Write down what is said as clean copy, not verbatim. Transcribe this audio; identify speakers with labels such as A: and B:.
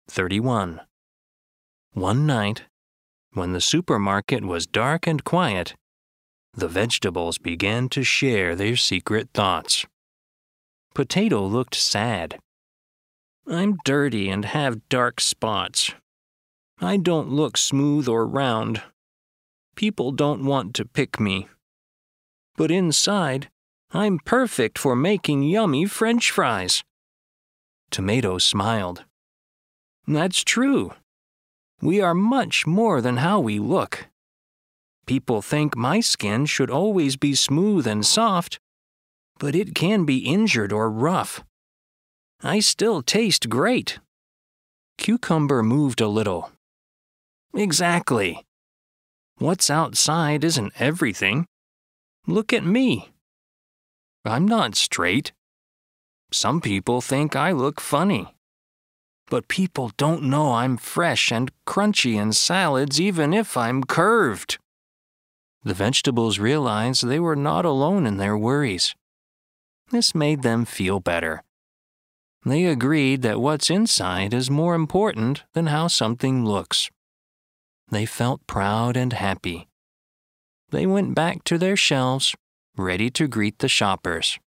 A: 31. One night, when the supermarket was dark and quiet, the vegetables began to share their secret thoughts. Potato looked sad. "I'm dirty and have dark spots. I don't look smooth or round. People don't want to pick me. But inside, I'm perfect for making yummy French fries." Tomato smiled. "That's true. We are much more than how we look. People think my skin should always be smooth and soft, but it can be injured or rough. I still taste great." Cucumber moved a little. "Exactly. What's outside isn't everything. Look at me. I'm not straight. Some people think I look funny. But people don't know I'm fresh and crunchy in salads even if I'm curved." The vegetables realized they were not alone in their worries. This made them feel better. They agreed that what's inside is more important than how something looks. They felt proud and happy. They went back to their shelves, ready to greet the shoppers.